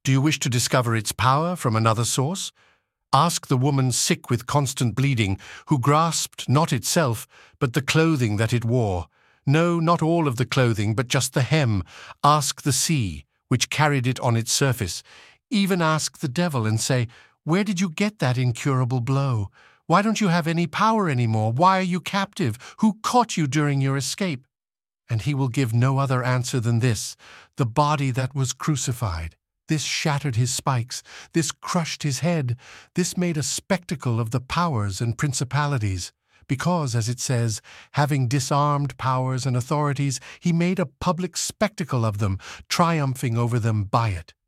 Do you wish to discover its power from another source? Ask the woman sick with constant bleeding, who grasped not itself, but the clothing that it wore. No, not all of the clothing, but just the hem. Ask the sea, which carried it on its surface. Even ask the devil and say, "Where did you get that incurable blow? Why don't you have any power anymore? Why are you captive? Who caught you during your escape?" And he will give no other answer than this: the body that was crucified. This shattered his spikes, this crushed his head, this made a spectacle of the powers and principalities, because, as it says, having disarmed powers and authorities, he made a public spectacle of them, triumphing over them by it.